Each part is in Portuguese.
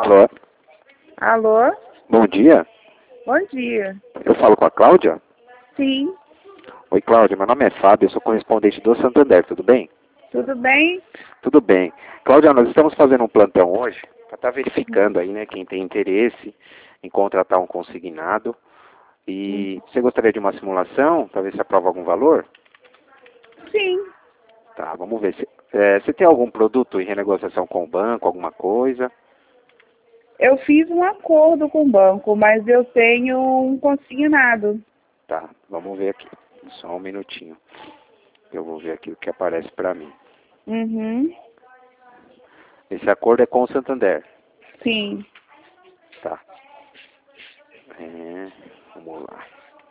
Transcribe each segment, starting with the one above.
Alô? Alô? Bom dia. Bom dia. Eu falo com a Cláudia? Sim. Oi, Cláudia. Meu nome é Fábio, eu sou correspondente do Santander, tudo bem? Tudo bem? Tudo bem. Cláudia, nós estamos fazendo um plantão hoje para estar verificando aí, né, quem tem interesse em contratar um consignado. E você gostaria de uma simulação, para ver se aprova algum valor? Sim. Tá, vamos ver. Você tem algum produto em renegociação com o banco, alguma coisa? Eu fiz um acordo com o banco, mas eu tenho um consignado. Tá, vamos ver aqui. Só um minutinho. Eu vou ver aqui o que aparece para mim. Uhum. Esse acordo é com o Santander. Sim. Tá. Vamos lá.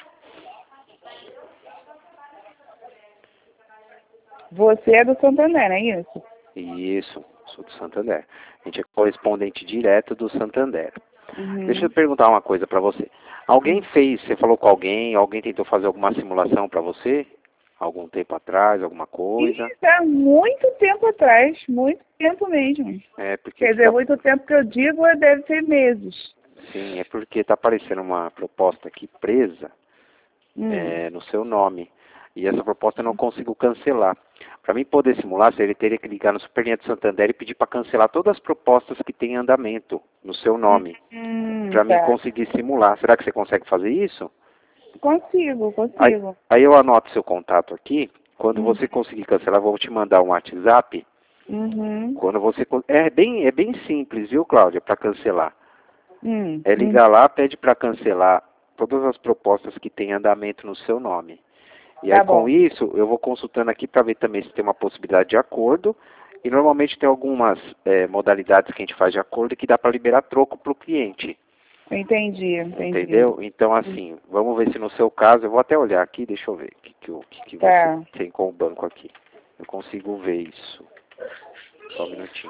Você é do Santander, não é isso? Isso, sou do Santander. A gente é correspondente direto do Santander. Uhum. Deixa eu perguntar uma coisa para você. Você falou com alguém tentou fazer alguma simulação para você? Algum tempo atrás, alguma coisa? Isso há muito tempo atrás, muito tempo mesmo. Porque Quer dizer, muito tempo que eu digo deve ser meses. Sim, é porque está aparecendo uma proposta aqui presa no seu nome. E essa proposta eu não consigo cancelar. Para mim poder simular, ele teria que ligar no Superlinha do Santander e pedir para cancelar todas as propostas que têm em andamento no seu nome. Para mim conseguir simular. Será que você consegue fazer isso? Consigo. Aí eu anoto seu contato aqui. Quando você conseguir cancelar, vou te mandar um WhatsApp. Uhum. Quando você é bem simples, viu, Cláudia, para cancelar. É Ligar lá, pede para cancelar todas as propostas que têm andamento no seu nome. E aí com isso, eu vou consultando aqui para ver também se tem uma possibilidade de acordo. E normalmente tem algumas modalidades que a gente faz de acordo que dá para liberar troco para o cliente. Entendi. Entendeu? Então assim, vamos ver se no seu caso, eu vou até olhar aqui, deixa eu ver o que você tem com o banco aqui. Eu consigo ver isso. Só um minutinho.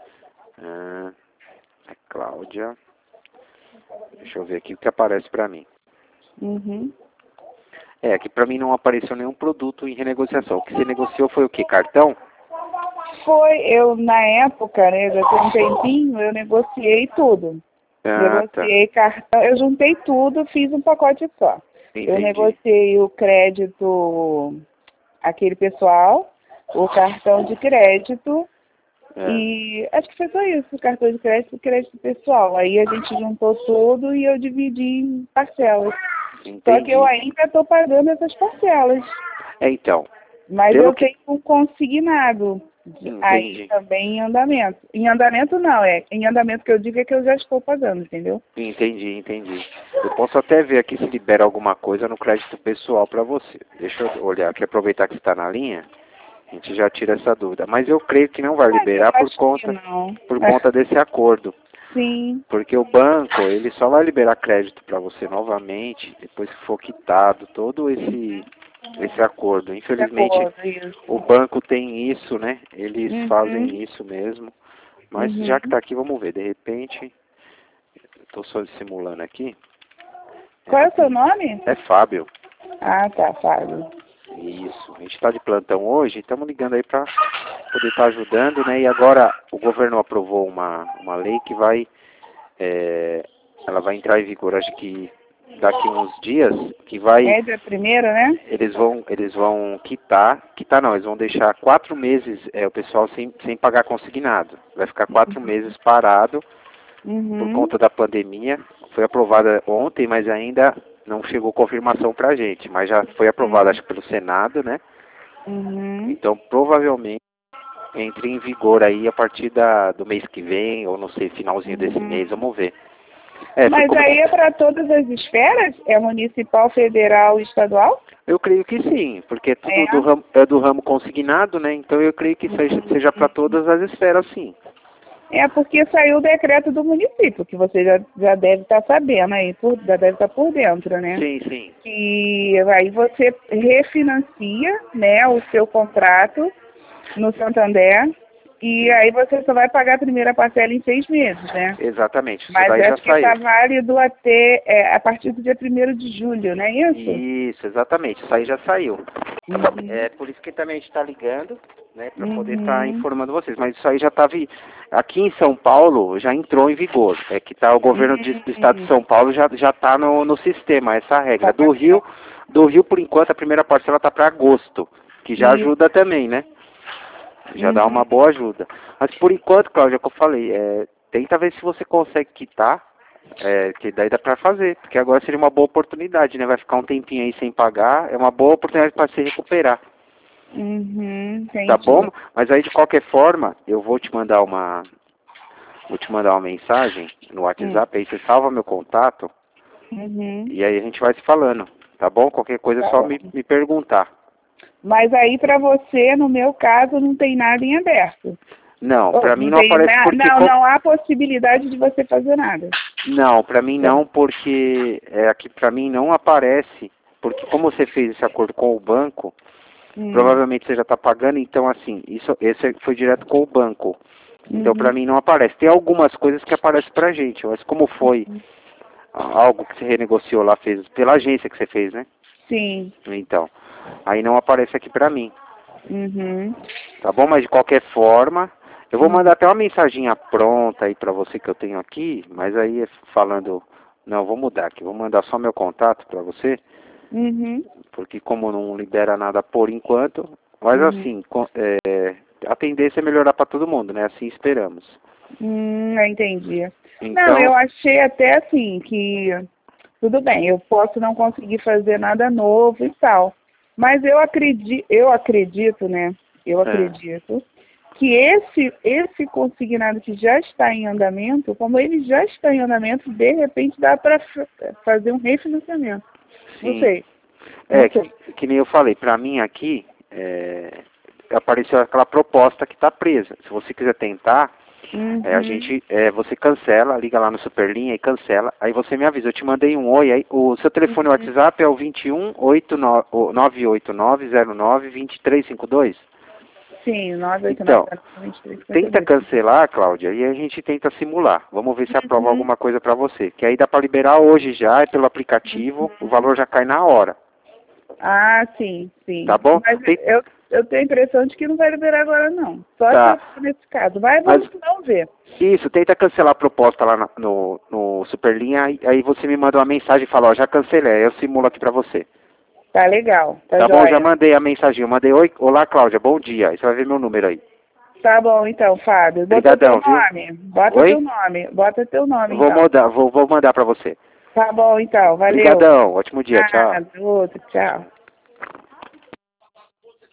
Cláudia. Deixa eu ver aqui o que aparece para mim. Uhum. Aqui para mim não apareceu nenhum produto em renegociação. O que você negociou foi o quê? Cartão? Eu na época, né, já tem um tempinho, eu negociei tudo. Negociei cartão, eu juntei tudo, fiz um pacote só. Entendi. Eu negociei o crédito, aquele pessoal, o cartão de crédito, e acho que foi só isso, cartão de crédito e crédito pessoal. Aí a gente juntou tudo e eu dividi em parcelas. Entendi. Só que eu ainda estou pagando essas parcelas. Então. Mas eu tenho um consignado. Aí também em andamento. Em andamento não, em andamento que eu digo é que eu já estou pagando, entendeu? Entendi. Eu posso até ver aqui se libera alguma coisa no crédito pessoal para você. Deixa eu olhar aqui, aproveitar que você está na linha, a gente já tira essa dúvida. Mas eu creio que não vai liberar por conta desse acordo. Sim. Porque o banco, ele só vai liberar crédito para você novamente depois que for quitado todo esse acordo. Infelizmente, o banco tem isso, né? Eles fazem isso mesmo. Mas já que está aqui, vamos ver. De repente, estou só simulando aqui. Qual é o seu nome? É Fábio. Ah, tá, Fábio. Isso. A gente está de plantão hoje, estamos ligando aí para poder estar ajudando, né? E agora o governo aprovou uma lei que ela vai entrar em vigor, acho que daqui uns dias, que vai... dia 1º, né? Eles vão quitar não, eles vão deixar 4 meses o pessoal sem pagar consignado. Vai ficar 4 meses parado por conta da pandemia. Foi aprovada ontem, mas ainda não chegou confirmação pra gente. Mas já foi aprovada, acho que pelo Senado, né? Então, provavelmente, entre em vigor aí a partir do mês que vem, ou não sei, finalzinho desse mês, vamos ver. Mas aí é para todas as esferas? É municipal, federal e estadual? Eu creio que sim, porque tudo do ramo consignado, né? Então eu creio que seja para todas as esferas, sim. Porque saiu o decreto do município, que você já deve estar sabendo aí, já deve estar por dentro, né? Sim. E aí você refinancia, né, o seu contrato no Santander. E aí você só vai pagar a primeira parcela em 6 meses, né? Exatamente. Isso Mas daí já acho que saiu. está válido até a partir do dia 1º de julho, não é isso? Isso, exatamente. Isso aí já saiu. Por isso que também a gente está ligando, né, para poder estar informando vocês. Mas isso aí já estava aqui em São Paulo, já entrou em vigor. É que tá o governo do estado de São Paulo já está no sistema essa regra. Do Rio por enquanto a primeira parcela está para agosto, que já ajuda também, né? Já dá uma boa ajuda. Mas por enquanto, Cláudia, que eu falei, tenta ver se você consegue quitar, que daí dá pra fazer, porque agora seria uma boa oportunidade, né? Vai ficar um tempinho aí sem pagar, é uma boa oportunidade para se recuperar. Tá bom? Mas aí de qualquer forma, eu vou te mandar uma mensagem no WhatsApp, aí você salva meu contato, e aí a gente vai se falando, tá bom? Qualquer coisa é só me perguntar. Mas aí para você, no meu caso, não tem nada em aberto. Não, para mim não aparece porque... Não há possibilidade de você fazer nada. Não, para mim não, porque aqui para mim não aparece, porque como você fez esse acordo com o banco, provavelmente você já está pagando, então assim, esse foi direto com o banco. Então para mim não aparece. Tem algumas coisas que aparecem pra gente, mas como foi algo que você renegociou lá, fez pela agência que você fez, né? Sim. Então, aí não aparece aqui pra mim. Tá bom? Mas de qualquer forma, eu vou mandar até uma mensaginha pronta aí pra você que eu tenho aqui, mas aí falando... Não, vou mudar aqui, vou mandar só meu contato pra você, porque como não libera nada por enquanto, mas assim, a tendência é melhorar pra todo mundo, né? Assim esperamos. Eu entendi. Então, não, eu achei até assim que... Tudo bem, eu posso não conseguir fazer nada novo e tal. Mas eu acredito, né? Eu acredito que esse consignado que já está em andamento, como ele já está em andamento, de repente dá para fazer um refinanciamento. Sim. Não sei. Que nem eu falei, para mim aqui, apareceu aquela proposta que está presa. Se você quiser tentar, você cancela, liga lá no Superlinha e cancela, aí você me avisa, eu te mandei um oi, aí o seu telefone WhatsApp é o 21-98909-2352? Sim, 989-2352. Então, tenta cancelar, Cláudia, e a gente tenta simular. Vamos ver se aprova alguma coisa para você. Que aí dá para liberar hoje já, pelo aplicativo, o valor já cai na hora. Ah, sim, sim. Tá bom? Mas eu tenho a impressão de que não vai liberar agora, não. Só nesse caso. Mas vamos ver. Isso, tenta cancelar a proposta lá no Superlinha, aí você me manda uma mensagem e fala, ó, já cancelei, eu simulo aqui pra você. Tá legal. Tá bom, já mandei a mensagem, eu mandei, olá Cláudia, bom dia, aí você vai ver meu número aí. Tá bom, então, Fábio. Obrigadão, viu? Bota teu nome, Vou mandar pra você. Tá bom, então, valeu. Obrigadão, ótimo dia, tchau. Outro, tchau.